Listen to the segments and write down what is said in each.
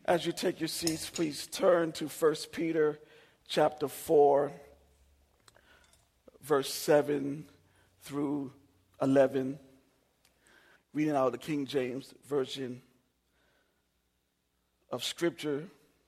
As you take your seats, please turn to 1 Peter chapter 4, verse 7 through 11. Reading out of the King James Version of Scripture.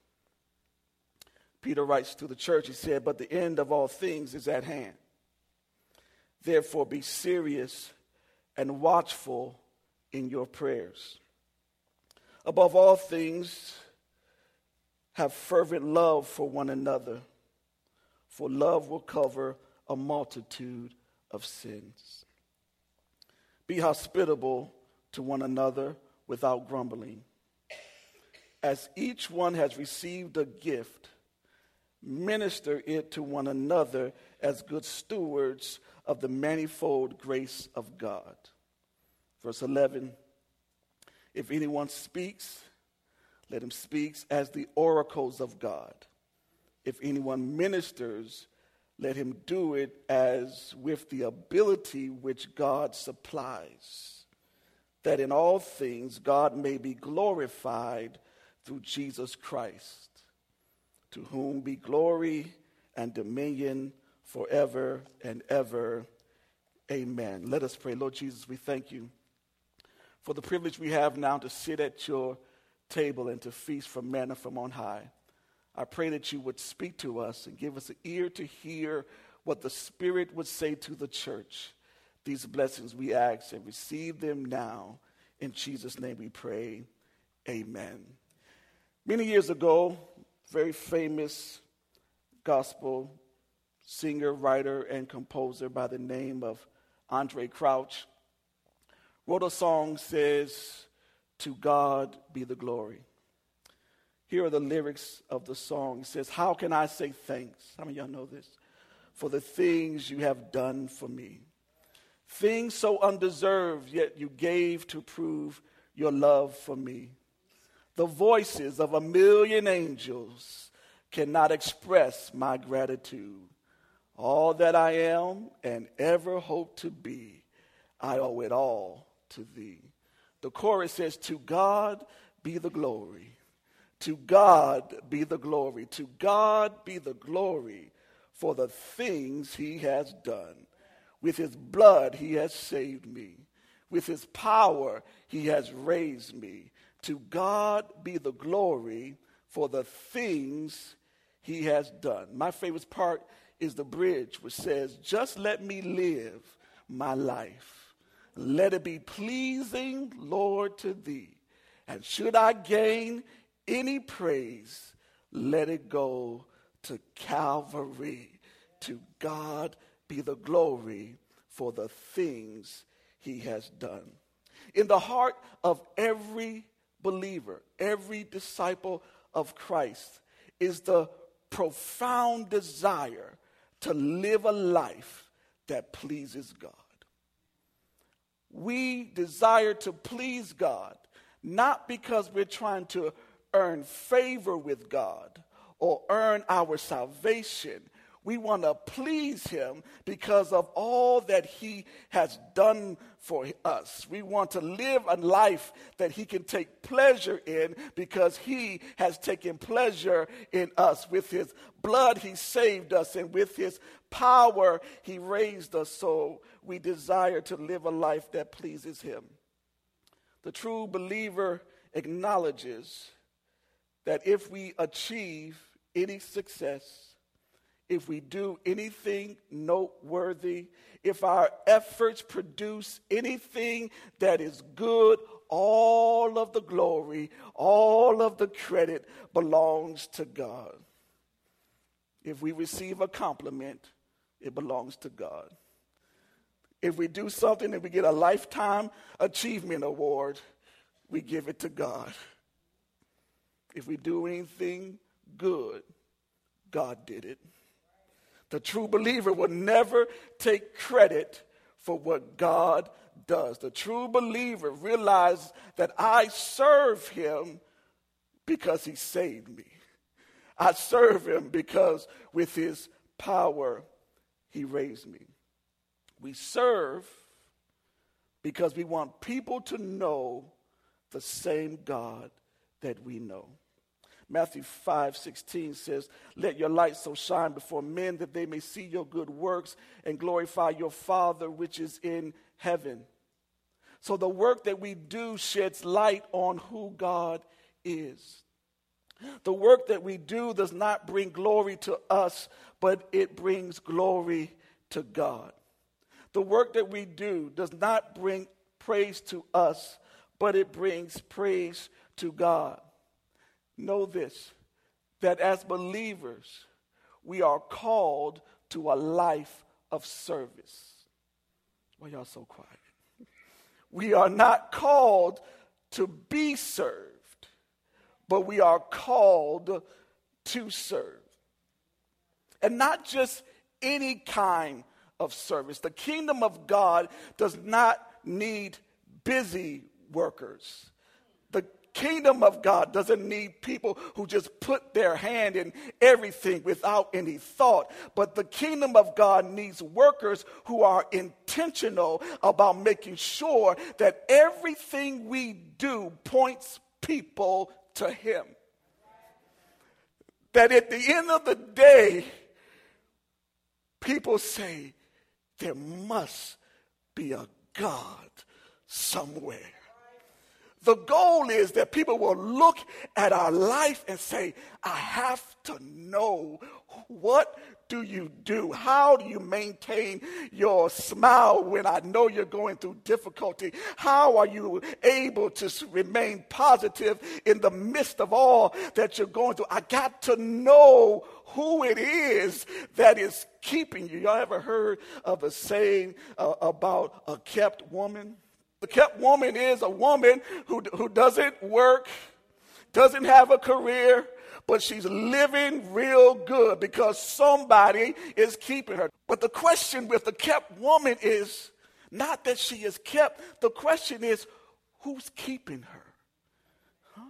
Peter writes to the church, he said, "But the end of all things is at hand. Therefore be serious and watchful in your prayers. Above all things, have fervent love for one another, for love will cover a multitude of sins. Be hospitable to one another without grumbling. As each one has received a gift, minister it to one another as good stewards of the manifold grace of God." Verse 11, "If anyone speaks, let him speak as the oracles of God. If anyone ministers, let him do it as with the ability which God supplies, that in all things God may be glorified through Jesus Christ, to whom be glory and dominion forever and ever. Amen." Let us pray. Lord Jesus, we thank you for the privilege we have now to sit at your table and to feast from manna from on high. I pray that you would speak to us and give us an ear to hear what the Spirit would say to the church. These blessings we ask and receive them now. In Jesus' name we pray. Amen. Many years ago, very famous gospel singer, writer, and composer by the name of Andre Crouch wrote a song that says, "To God be the glory." Here are the lyrics of the song. It says, "How can I say thanks?" How many of y'all know this? "For the things you have done for me. Things so undeserved, yet you gave to prove your love for me. The voices of a million angels cannot express my gratitude. All that I am and ever hope to be, I owe it all to thee." The chorus says, "To God be the glory. To God be the glory. To God be the glory for the things he has done. With his blood he has saved me. With his power he has raised me. To God be the glory for the things he has done." My favorite part is the bridge, which says, "Just let me live my life. Let it be pleasing, Lord, to thee. And should I gain any praise, let it go to Calvary. To God be the glory for the things he has done." In the heart of every believer, every disciple of Christ, is the profound desire to live a life that pleases God. We desire to please God, not because we're trying to earn favor with God or earn our salvation. We want to please him because of all that he has done for us. We want to live a life that he can take pleasure in because he has taken pleasure in us. With his blood, he saved us, and with his power, he raised us. So we desire to live a life that pleases him. The true believer acknowledges that if we achieve any success, if we do anything noteworthy, if our efforts produce anything that is good, all of the glory, all of the credit belongs to God. If we receive a compliment, it belongs to God. If we do something and we get a lifetime achievement award, we give it to God. If we do anything good, God did it. The true believer will never take credit for what God does. The true believer realizes that I serve him because he saved me. I serve him because with his power he raised me. We serve because we want people to know the same God that we know. Matthew 5:16 says, let your light so shine before men that they may see your good works and glorify your Father which is in heaven. So the work that we do sheds light on who God is. The work that we do does not bring glory to us, but it brings glory to God. The work that we do does not bring praise to us, but it brings praise to God. Know this, that as believers, we are called to a life of service. Why y'all so quiet? We are not called to be served, but we are called to serve. And not just any kind of service. The kingdom of God does not need busy workers. The kingdom of God doesn't need people who just put their hand in everything without any thought. But the kingdom of God needs workers who are intentional about making sure that everything we do points people to Him. That at the end of the day, people say, there must be a God somewhere. The goal is that people will look at our life and say, I have to know, what do you do? How do you maintain your smile when I know you're going through difficulty? How are you able to remain positive in the midst of all that you're going through? I got to know who it is that is keeping you. Y'all ever heard of a saying about a kept woman? The kept woman is a woman who doesn't work, doesn't have a career, but she's living real good because somebody is keeping her. But the question with the kept woman is not that she is kept. The question is, who's keeping her?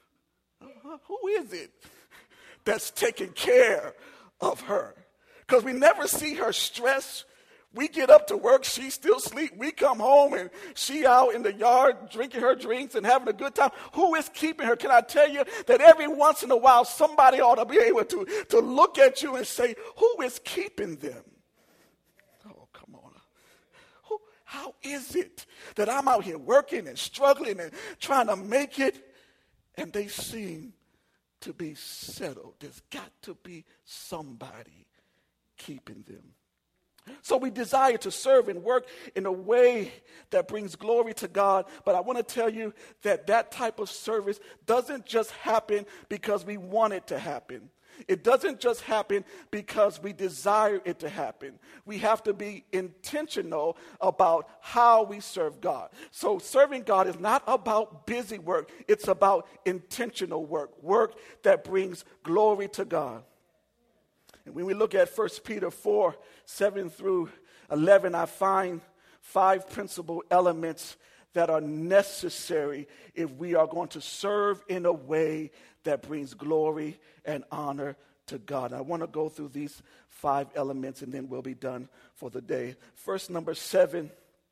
Who is it that's taking care of her? Because we never see her stressed. We get up to work, she still sleep. We come home and she out in the yard drinking her drinks and having a good time. Who is keeping her? Can I tell you that every once in a while somebody ought to be able to look at you and say, who is keeping them? Oh, come on. How is it that I'm out here working and struggling and trying to make it and they seem to be settled? There's got to be somebody keeping them. So we desire to serve and work in a way that brings glory to God. But I want to tell you that that type of service doesn't just happen because we want it to happen. It doesn't just happen because we desire it to happen. We have to be intentional about how we serve God. So serving God is not about busy work. It's about intentional work, work that brings glory to God. And when we look at 1 Peter 4, 7 through 11, I find 5 principal elements that are necessary if we are going to serve in a way that brings glory and honor to God. I want to go through these 5 elements and then we'll be done for the day. First, number 7,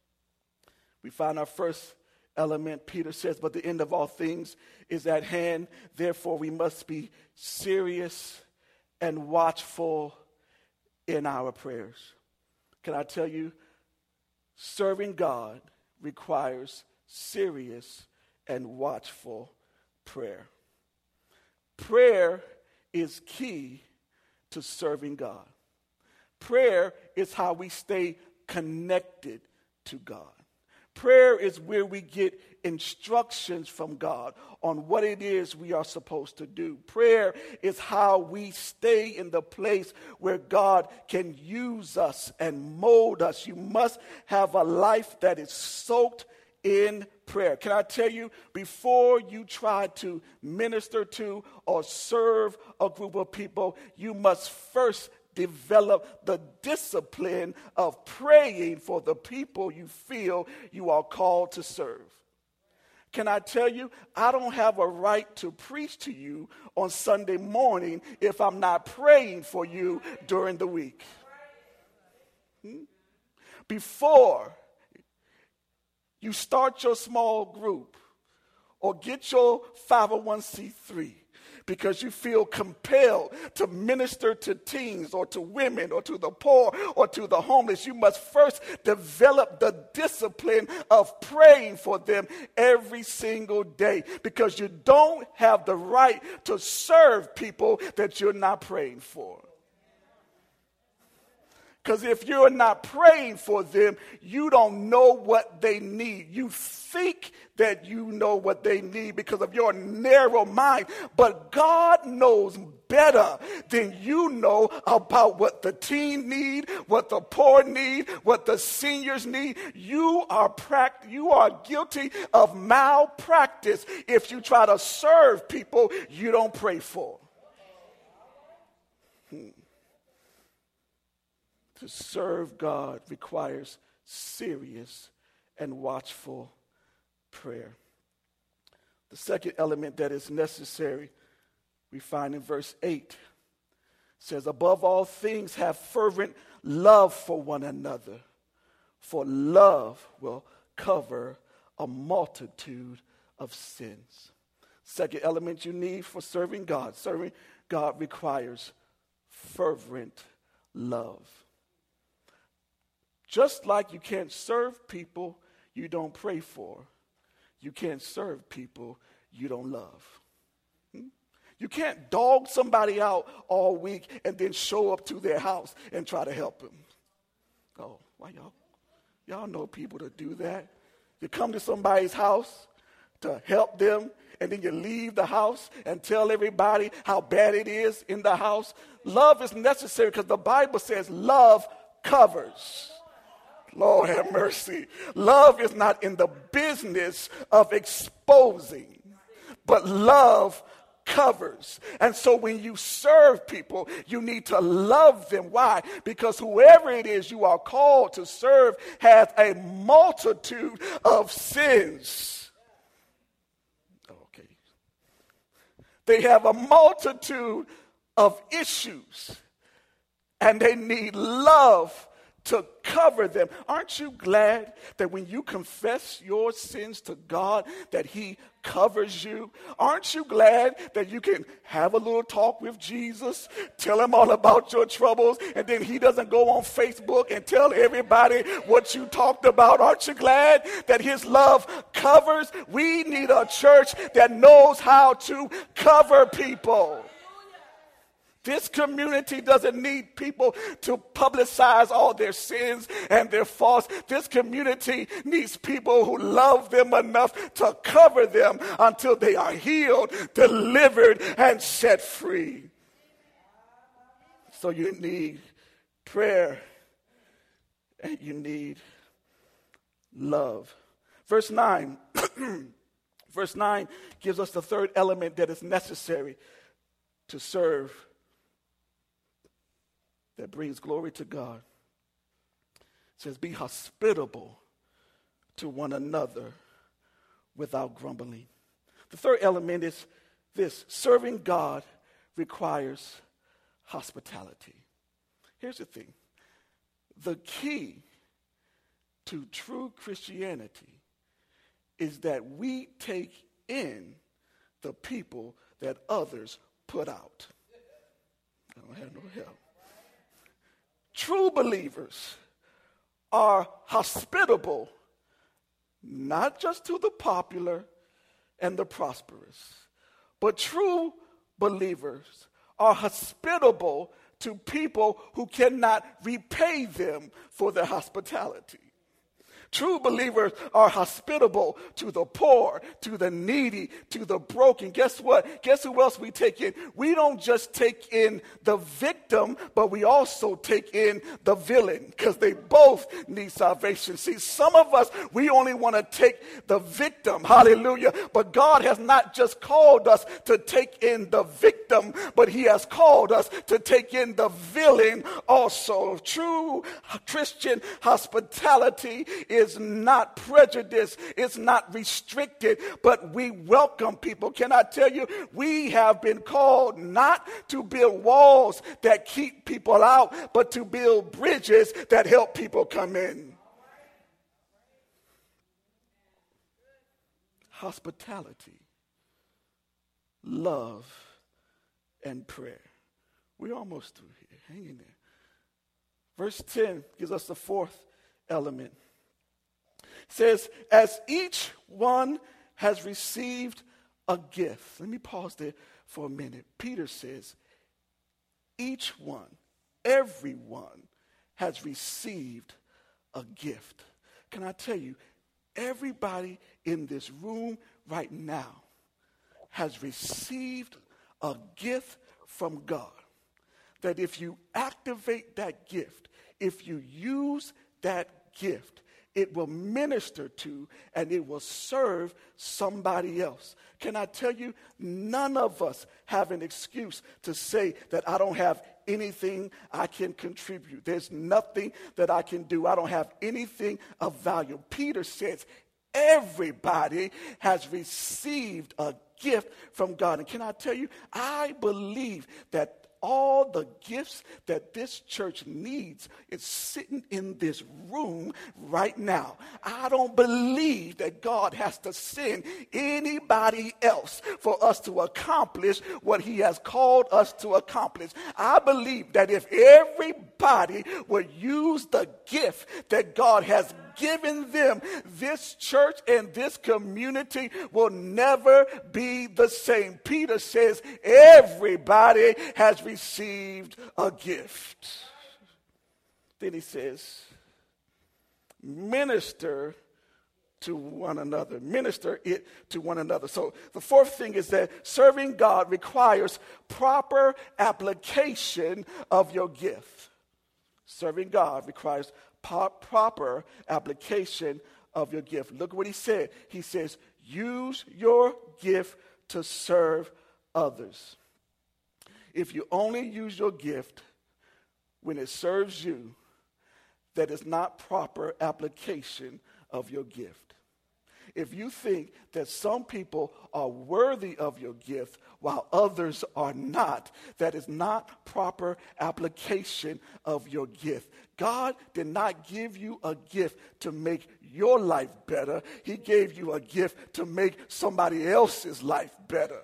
we find our first element. Peter says, but the end of all things is at hand. Therefore, we must be serious and watchful in our prayers. Can I tell you, serving God requires serious and watchful prayer. Prayer is key to serving God. Prayer is how we stay connected to God. Prayer is where we get instructions from God on what it is we are supposed to do. Prayer is how we stay in the place where God can use us and mold us. You must have a life that is soaked in prayer. Can I tell you, before you try to minister to or serve a group of people, you must first develop the discipline of praying for the people you feel you are called to serve. Can I tell you, I don't have a right to preach to you on Sunday morning if I'm not praying for you during the week. Before you start your small group or get your 501c3, because you feel compelled to minister to teens or to women or to the poor or to the homeless, you must first develop the discipline of praying for them every single day, because you don't have the right to serve people that you're not praying for. Because if you're not praying for them, you don't know what they need. You think that you know what they need because of your narrow mind. But God knows better than you know about what the teen need, what the poor need, what the seniors need. You are guilty of malpractice if you try to serve people you don't pray for. To serve God requires serious and watchful prayer. The second element that is necessary, we find in verse 8. It says, above all things, have fervent love for one another, for love will cover a multitude of sins. Second element you need for serving God. Serving God requires fervent love. Just like you can't serve people you don't pray for, you can't serve people you don't love. You can't dog somebody out all week and then show up to their house and try to help them. Oh, why y'all know people that do that. You come to somebody's house to help them, and then you leave the house and tell everybody how bad it is in the house. Love is necessary because the Bible says love covers. Lord have mercy. Love is not in the business of exposing, but love covers. And so when you serve people, you need to love them. Why? Because whoever it is you are called to serve has a multitude of sins. Okay. They have a multitude of issues, and they need love to cover them. Aren't you glad that when you confess your sins to God, that he covers you? Aren't you glad that you can have a little talk with Jesus, tell him all about your troubles, and then he doesn't go on Facebook and tell everybody what you talked about? Aren't you glad that his love covers? We need a church that knows how to cover people. This community doesn't need people to publicize all their sins and their faults. This community needs people who love them enough to cover them until they are healed, delivered, and set free. So you need prayer and you need love. Verse 9. Verse 9 gives us the third element that is necessary to serve, that brings glory to God. It says, be hospitable to one another without grumbling. The third element is this: serving God requires hospitality. Here's the thing. The key to true Christianity is that we take in the people that others put out. I don't have no help. True believers are hospitable, not just to the popular and the prosperous, but true believers are hospitable to people who cannot repay them for their hospitality. True believers are hospitable to the poor, to the needy, to the broken. Guess what? Guess who else we take in? We don't just take in the victim, but we also take in the villain, because they both need salvation. See, some of us, we only want to take the victim. Hallelujah. But God has not just called us to take in the victim, but he has called us to take in the villain also. True Christian hospitality is not prejudice, it's not restricted, but we welcome people. Can I tell you, we have been called not to build walls that keep people out, but to build bridges that help people come in. Hospitality, love, and prayer. We're almost through here. Hang in there. Verse 10 gives us the fourth element. It says, as each one has received a gift. Let me pause there for a minute. Peter says, each one, everyone has received a gift. Can I tell you, everybody in this room right now has received a gift from God. That if you activate that gift, if you use that gift, it will minister to and it will serve somebody else. Can I tell you, none of us have an excuse to say that I don't have anything I can contribute. There's nothing that I can do. I don't have anything of value. Peter says, everybody has received a gift from God. And can I tell you, I believe that all the gifts that this church needs is sitting in this room right now. I don't believe that God has to send anybody else for us to accomplish what he has called us to accomplish. I believe that if everybody would use the gift that God has given them, this church and this community will never be the same. Peter says everybody has received a gift. Then he says, minister to one another. Minister it to one another. So the fourth thing is that serving God requires proper application of your gift. Serving God requires proper application of your gift. Look what he said. He says, use your gift to serve others. If you only use your gift when it serves you, that is not proper application of your gift. If you think that some people are worthy of your gift while others are not, that is not proper application of your gift. God did not give you a gift to make your life better. He gave you a gift to make somebody else's life better.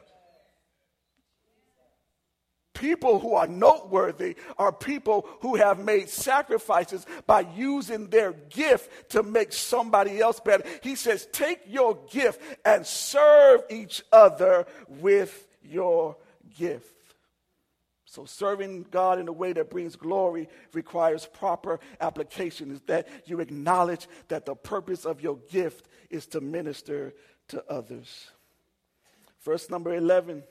People who are noteworthy are people who have made sacrifices by using their gift to make somebody else better. He says, take your gift and serve each other with your gift. So serving God in a way that brings glory requires proper application. Is that you acknowledge that the purpose of your gift is to minister to others. Verse number 11.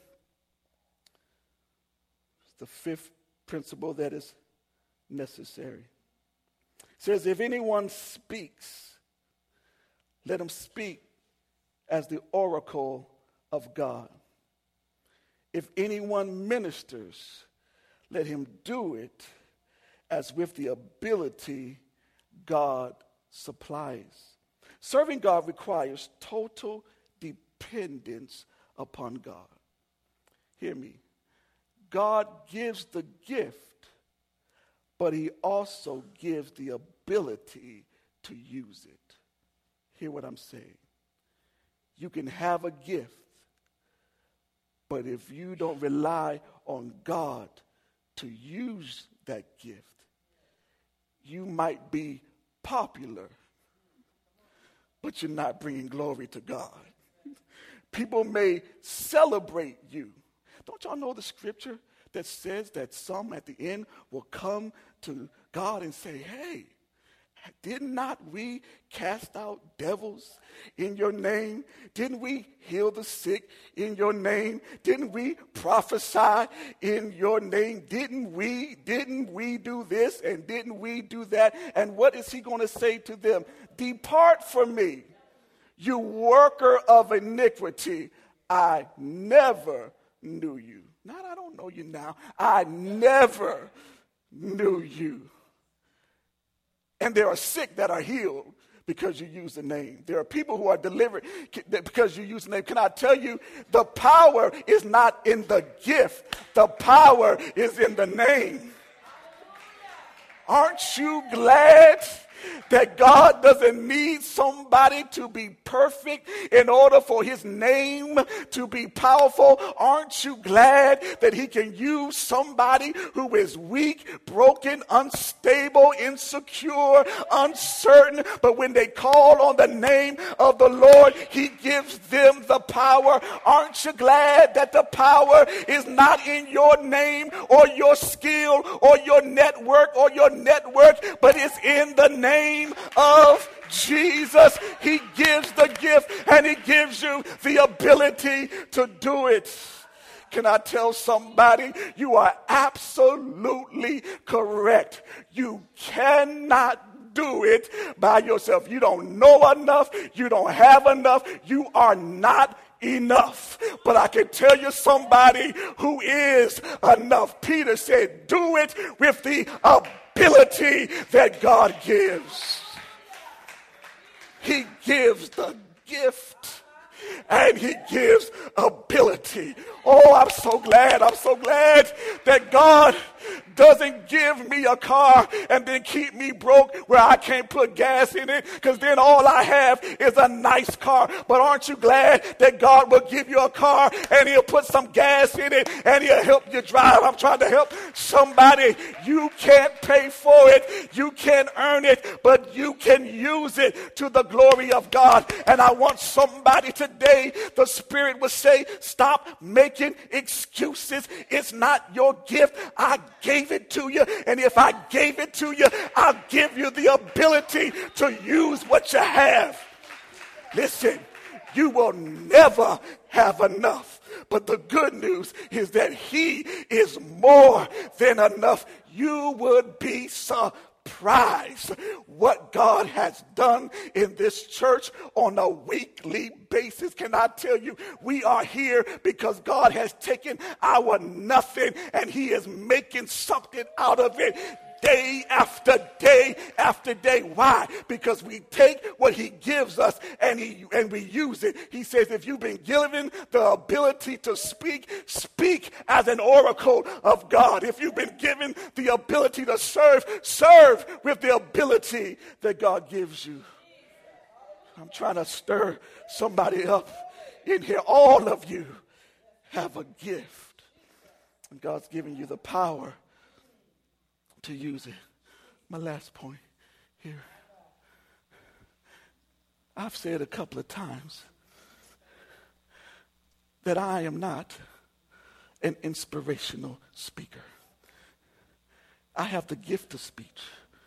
The fifth principle that is necessary. It says, if anyone speaks, let him speak as the oracle of God. If anyone ministers, let him do it as with the ability God supplies. Serving God requires total dependence upon God. Hear me. God gives the gift, but he also gives the ability to use it. Hear what I'm saying. You can have a gift, but if you don't rely on God to use that gift, you might be popular, but you're not bringing glory to God. People may celebrate you. Don't y'all know the scripture that says that some at the end will come to God and say, hey, did not we cast out devils in your name? Didn't we heal the sick in your name? Didn't we prophesy in your name? Didn't we do this and didn't we do that? And what is he going to say to them? Depart from me, you worker of iniquity. I never knew you. Not I don't know you now. I never knew you. And there are sick that are healed because you use the name. There are people who are delivered because you use the name. Can I tell you, the power is not in the gift. The power is in the name. Aren't you glad that God doesn't need somebody to be perfect in order for his name to be powerful? Aren't you glad that he can use somebody who is weak, broken, unstable, insecure, uncertain, but when they call on the name of the Lord, he gives them the power? Aren't you glad that the power is not in your name or your skill or your network, but it's in the name of Jesus? He gives the gift and he gives you the ability to do it. Can I tell somebody, you are absolutely correct. You cannot do it by yourself. You don't know enough. You don't have enough. You are not enough. But I can tell you somebody who is enough. Peter said, do it with the ability that God gives. He gives the gift and he gives ability. Oh, I'm so glad that God doesn't give me a car and then keep me broke where I can't put gas in it, because then all I have is a nice car. But aren't you glad that God will give you a car and he'll put some gas in it and he'll help you drive? I'm trying to help somebody. You can't pay for it. You can't earn it, but you can use it to the glory of God. And I want somebody today, the Spirit will say, stop making excuses. It's not your gift. I gave it to you, and if I gave it to you, I'll give you the ability to use what you have. Listen, you will never have enough, but the good news is that he is more than enough. You would be surprised what God has done in this church on a weekly basis. Can I tell you, we are here because God has taken our nothing and he is making something out of it. Day after day after day. Why? Because we take what he gives us and we use it. He says, if you've been given the ability to speak, speak as an oracle of God. If you've been given the ability to serve, serve with the ability that God gives you. I'm trying to stir somebody up in here. All of you have a gift, and God's giving you the power to use it. My last point here. I've said a couple of times that I am not an inspirational speaker. I have the gift of speech.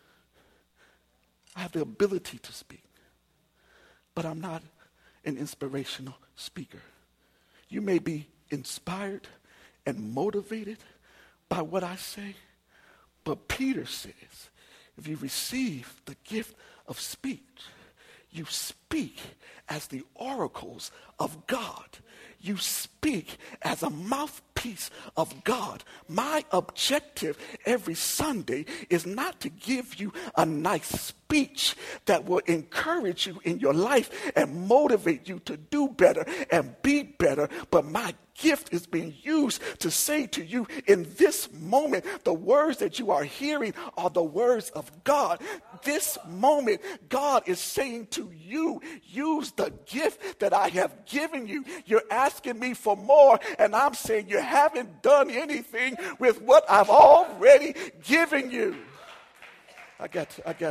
I have the ability to speak. But I'm not an inspirational speaker. You may be inspired and motivated by what I say, but Peter says, if you receive the gift of speech, you speak as the oracles of God. You speak as a mouthpiece of God. My objective every Sunday is not to give you a nice speech that will encourage you in your life and motivate you to do better and be better, but my gift is being used to say to you in this moment, the words that you are hearing are the words of God. This moment, God is saying to you, use the gift that I have given you. You're asking me for more, and I'm saying you haven't done anything with what I've already given you. I got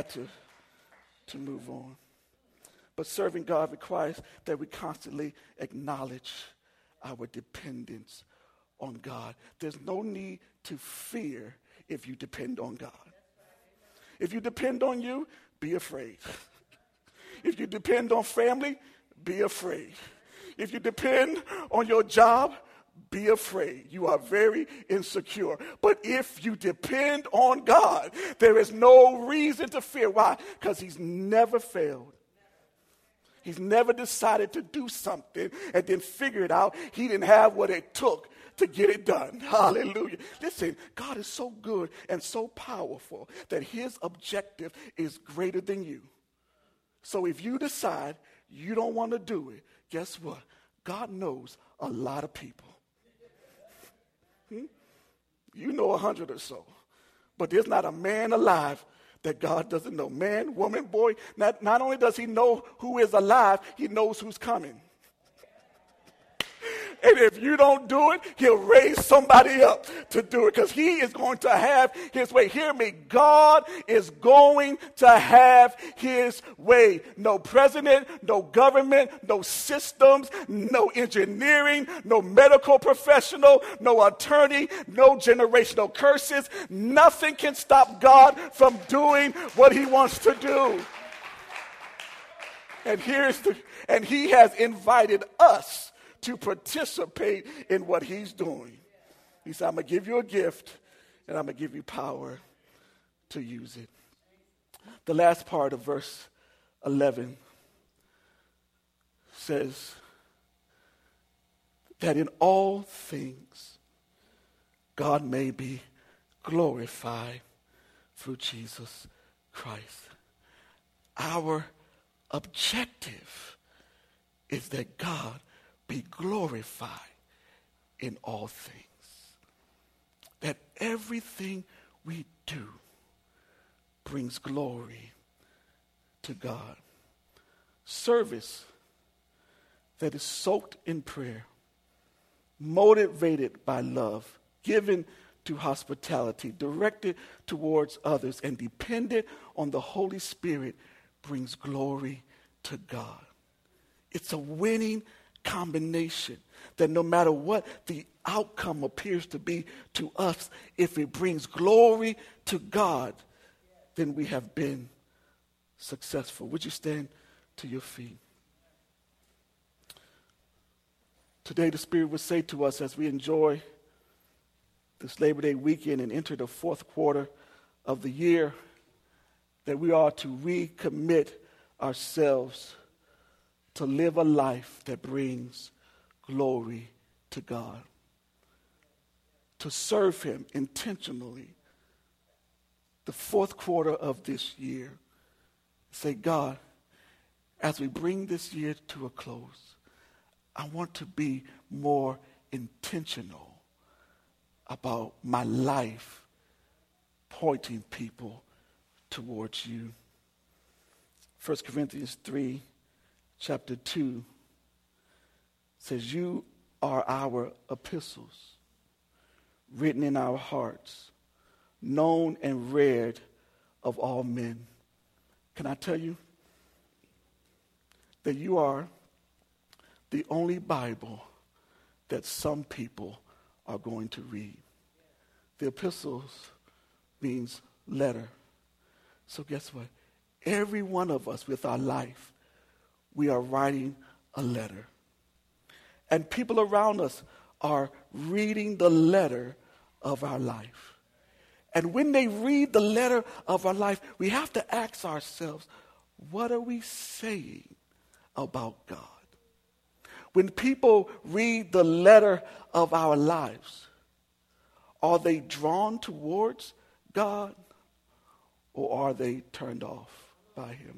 to move on. But serving God requires that we constantly acknowledge our dependence on God. There's no need to fear if you depend on God. If you depend on you, be afraid. If you depend on family, be afraid. If you depend on your job, be afraid. You are very insecure. But if you depend on God, there is no reason to fear. Why? Because he's never failed. He's never decided to do something and then figure it out. He didn't have what it took to get it done. Hallelujah. Listen, God is so good and so powerful that his objective is greater than you. So if you decide you don't want to do it, guess what? God knows a lot of people. You know 100 or so. But there's not a man alive that God doesn't know. Man, woman, boy, not only does he know who is alive, he knows who's coming. And if you don't do it, he'll raise somebody up to do it because he is going to have his way. Hear me. God is going to have his way. No president, no government, no systems, no engineering, no medical professional, no attorney, no generational curses. Nothing can stop God from doing what he wants to do. And he has invited us to participate in what he's doing. He said, I'm going to give you a gift, and I'm going to give you power to use it. The last part of verse 11 says that in all things, God may be glorified through Jesus Christ. Our objective is that God be glorified in all things. That everything we do brings glory to God. Service that is soaked in prayer, motivated by love, given to hospitality, directed towards others, and dependent on the Holy Spirit brings glory to God. It's a winning combination that no matter what the outcome appears to be to us, if it brings glory to God, then we have been successful. Would you stand to your feet? Today the Spirit would say to us as we enjoy this Labor Day weekend and enter the fourth quarter of the year that we are to recommit ourselves to live a life that brings glory to God, to serve him intentionally. The fourth quarter of this year, say, God, as we bring this year to a close, I want to be more intentional about my life pointing people towards you. 1 Corinthians 3, chapter 2 says, you are our epistles, written in our hearts, known and read of all men. Can I tell you that you are the only Bible that some people are going to read? The epistles means letter. So guess what? Every one of us with our life, we are writing a letter. And people around us are reading the letter of our life. And when they read the letter of our life, we have to ask ourselves, what are we saying about God? When people read the letter of our lives, are they drawn towards God or are they turned off by him?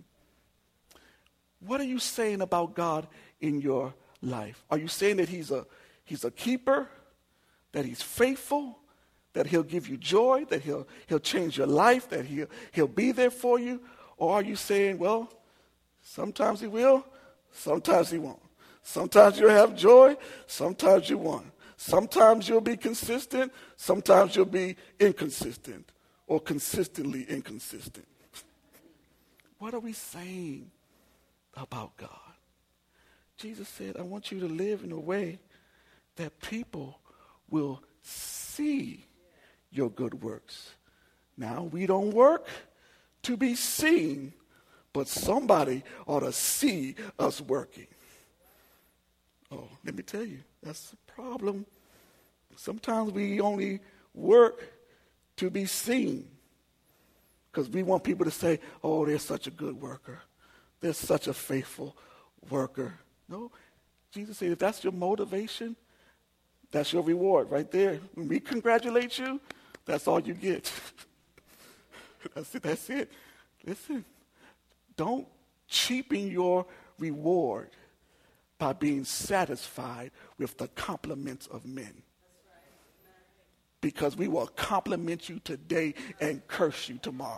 What are you saying about God in your life? Are you saying that he's a keeper, that he's faithful, that he'll give you joy, that he'll change your life, that he'll be there for you? Or are you saying, well, sometimes he will, sometimes he won't. Sometimes you'll have joy, sometimes you won't. Sometimes you'll be consistent, sometimes you'll be inconsistent or consistently inconsistent. What are we saying about God? Jesus said, I want you to live in a way that people will see your good works. Now, we don't work to be seen, but somebody ought to see us working. Oh, let me tell you, that's the problem. Sometimes we only work to be seen because we want people to say, oh, they're such a good worker. They're such a faithful worker. No, Jesus said, if that's your motivation, that's your reward right there. When we congratulate you, that's all you get. That's it. Listen, don't cheapen your reward by being satisfied with the compliments of men. because we will compliment you today and curse you tomorrow.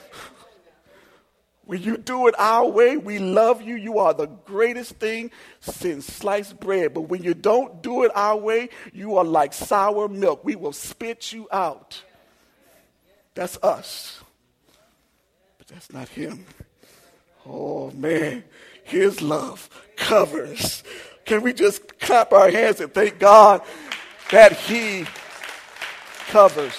When you do it our way, we love you. You are the greatest thing since sliced bread. But when you don't do it our way, you are like sour milk. We will spit you out. That's us. But that's not him. Oh, man. His love covers. Can we just clap our hands and thank God that he covers?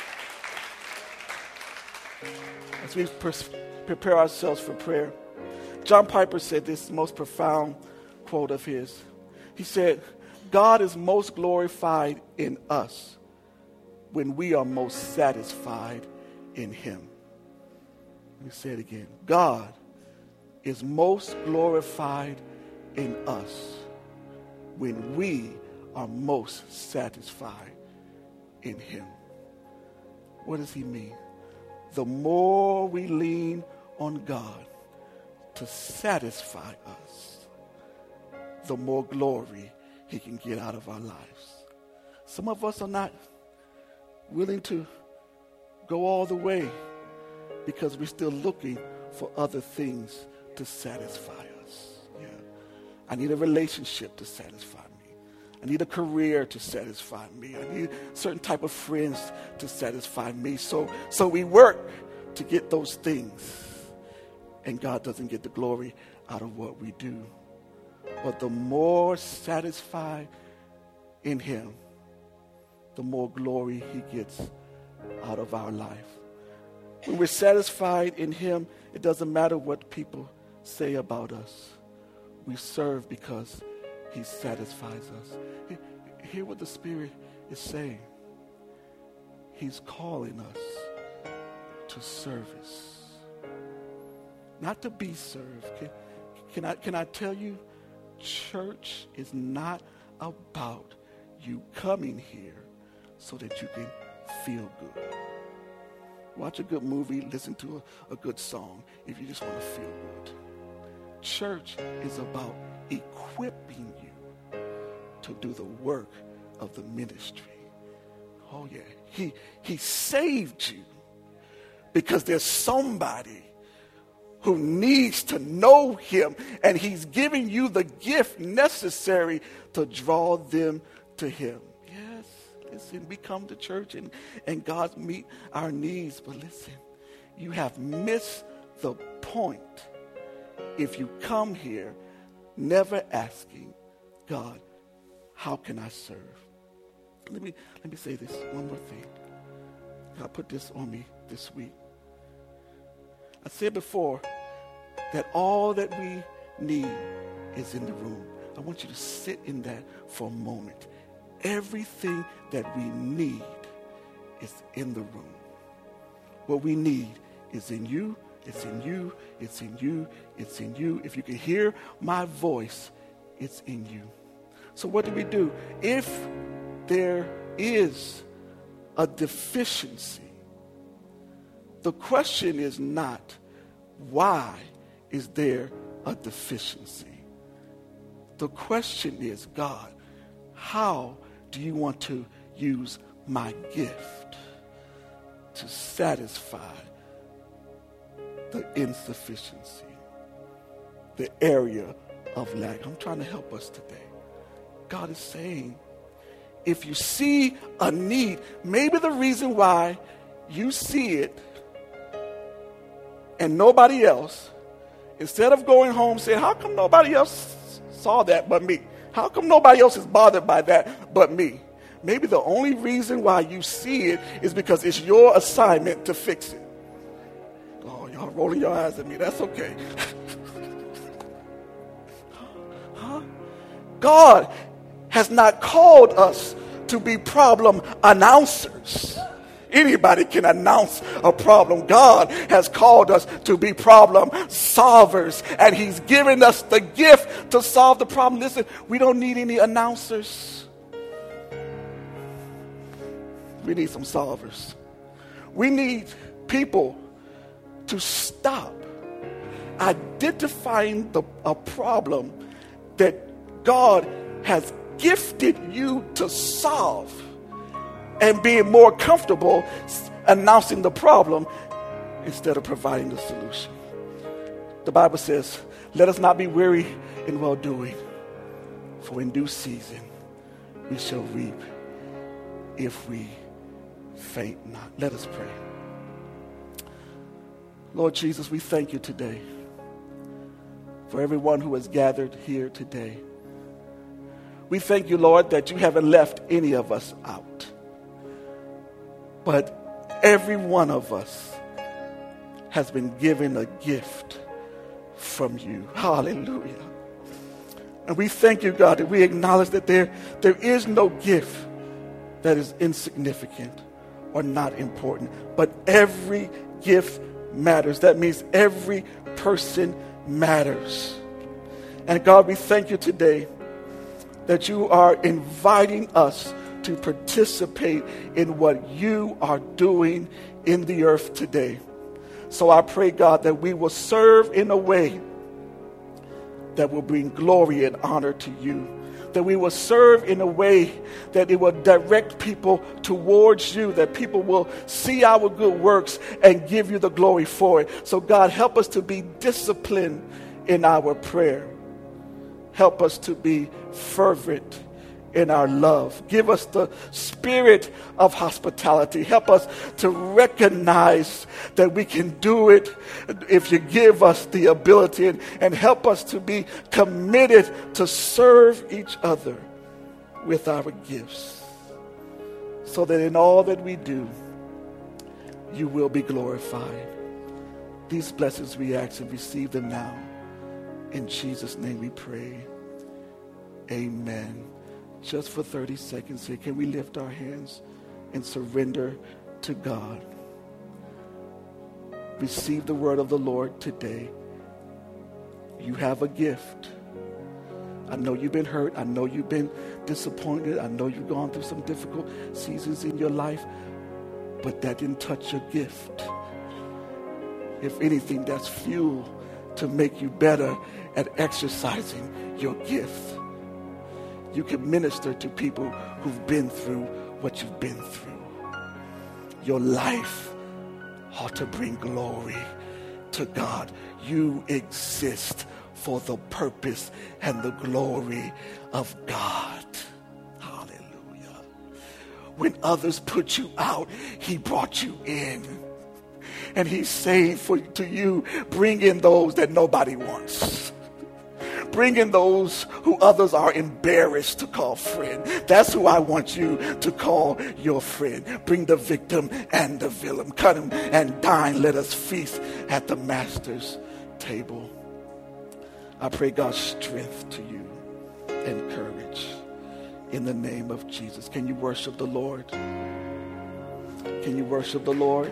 As we prepare ourselves for prayer, John Piper said this most profound quote of his. He said, God is most glorified in us when we are most satisfied in him. Let me say it again. God is most glorified in us when we are most satisfied in him. What does he mean? The more we lean on God to satisfy us, the more glory he can get out of our lives. Some of us are not willing to go all the way because we're still looking for other things to satisfy us. Yeah. I need a relationship to satisfy me. I need a career to satisfy me. I need certain type of friends to satisfy me. So we work to get those things. And God doesn't get the glory out of what we do. But the more satisfied in him, the more glory he gets out of our life. When we're satisfied in him, it doesn't matter what people say about us. We serve because he satisfies us. Hear what the Spirit is saying. He's calling us to service. Not to be served. Can I tell you, church is not about you coming here so that you can feel good. Watch a good movie, listen to a good song if you just want to feel good. Church is about equipping you to do the work of the ministry. Oh yeah, he saved you because there's somebody who needs to know him, and he's giving you the gift necessary to draw them to him. Yes, listen, we come to church and God meet our needs, but listen, you have missed the point if you come here never asking God, how can I serve? Let me say this one more thing. God put this on me this week. I said before that all that we need is in the room. I want you to sit in that for a moment. Everything that we need is in the room. What we need is in you, it's in you, it's in you, it's in you. If you can hear my voice, it's in you. So what do? If there is a deficiency, the question is not, why is there a deficiency? The question is, God, how do you want to use my gift to satisfy the insufficiency, the area of lack? I'm trying to help us today. God is saying, if you see a need, maybe the reason why you see it and nobody else, instead of going home saying, how come nobody else saw that but me? How come nobody else is bothered by that but me? Maybe the only reason why you see it is because it's your assignment to fix it. Oh, y'all rolling your eyes at me. That's okay. Huh? God has not called us to be problem announcers. Anybody can announce a problem. God has called us to be problem solvers, and he's given us the gift to solve the problem. Listen, we don't need any announcers. We need some solvers. We need people to stop identifying a problem that God has gifted you to solve and being more comfortable announcing the problem instead of providing the solution. The Bible says, let us not be weary in well-doing, for in due season we shall reap if we faint not. Let us pray. Lord Jesus, we thank you today for everyone who has gathered here today. We thank you, Lord, that you haven't left any of us out. But every one of us has been given a gift from you. Hallelujah. And we thank you, God, that we acknowledge that there is no gift that is insignificant or not important. But every gift matters. That means every person matters. And God, we thank you today that you are inviting us to participate in what you are doing in the earth today. So I pray, God, that we will serve in a way that will bring glory and honor to you. That we will serve in a way that it will direct people towards you, that people will see our good works and give you the glory for it. So God, help us to be disciplined in our prayer. Help us to be fervent in our love. Give us the spirit of hospitality. Help us to recognize that we can do it if you give us the ability, and help us to be committed to serve each other with our gifts, so that in all that we do, you will be glorified. These blessings we ask and receive them now. In Jesus' name we pray. Amen. Just for 30 seconds here, can we lift our hands and surrender to God? Receive the word of the Lord today. You have a gift. I know you've been hurt. I know you've been disappointed. I know you've gone through some difficult seasons in your life, but that didn't touch your gift. If anything, that's fuel to make you better at exercising your gift. You can minister to people who've been through what you've been through. Your life ought to bring glory to God. You exist for the purpose and the glory of God. Hallelujah. When others put you out, he brought you in. And he's saying to you, bring in those that nobody wants. Bring in those who others are embarrassed to call friend. That's who I want you to call your friend. Bring the victim and the villain. Cut him and dine. Let us feast at the master's table. I pray God's strength to you and courage in the name of Jesus. Can you worship the Lord? Can you worship the Lord?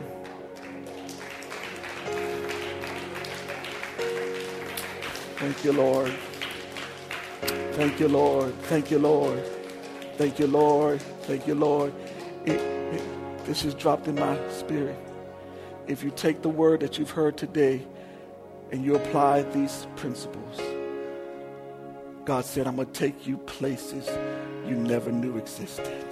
Thank you, Lord. Thank you, Lord. Thank you, Lord. Thank you, Lord. Thank you, Lord. This is dropped in my spirit. If you take the word that you've heard today and you apply these principles, God said, I'm going to take you places you never knew existed.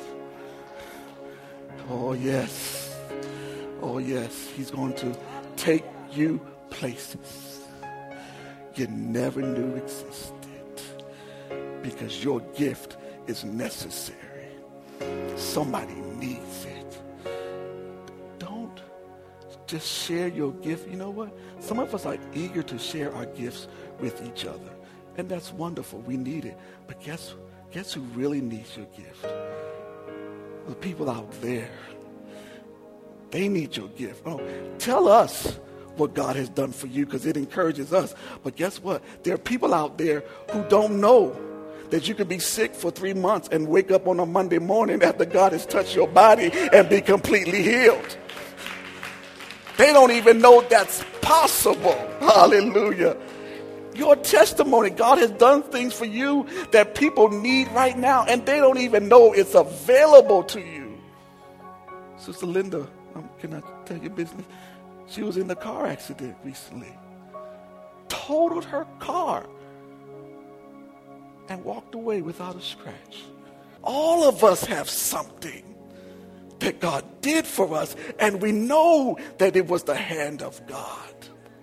Oh, yes. Oh, yes. He's going to take you places you never knew existed, because your gift is necessary. Somebody needs it. Don't just share your gift. You know what? Some of us are eager to share our gifts with each other, and that's wonderful. We need it. But guess who really needs your gift? The people out there. They need your gift. Oh, tell us what God has done for you, because it encourages us. But guess what? There are people out there who don't know that you could be sick for 3 months and wake up on a Monday morning after God has touched your body and be completely healed. They don't even know that's possible. Hallelujah. Your testimony, God has done things for you that people need right now, and they don't even know it's available to you. Sister Linda, can I tell you business? She was in a car accident recently. Totaled her car and walked away without a scratch. All of us have something that God did for us, and we know that it was the hand of God.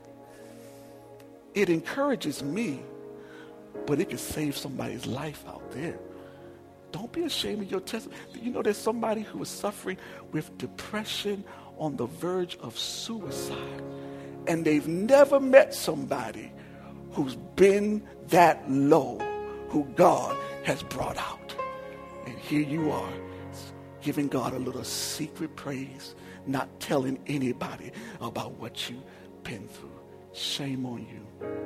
It encourages me, but it can save somebody's life out there. Don't be ashamed of your testimony. You know, there's somebody who is suffering with depression on the verge of suicide, and they've never met somebody who's been that low, who God has brought out. And here you are, giving God a little secret praise, not telling anybody about what you've been through. Shame on you.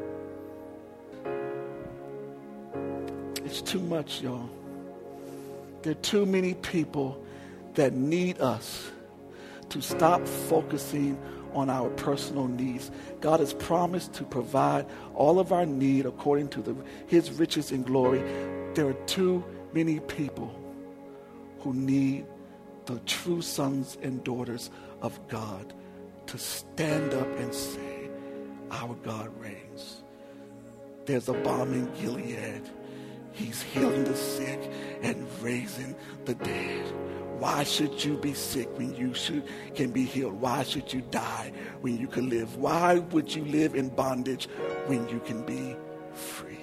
It's too much, y'all. There are too many people that need us to stop focusing on our personal needs. God has promised to provide all of our need according to his riches and glory. There are too many people who need the true sons and daughters of God to stand up and say, our God reigns. There's a balm in Gilead. He's healing the sick and raising the dead. Why should you be sick when you can be healed? Why should you die when you can live? Why would you live in bondage when you can be free?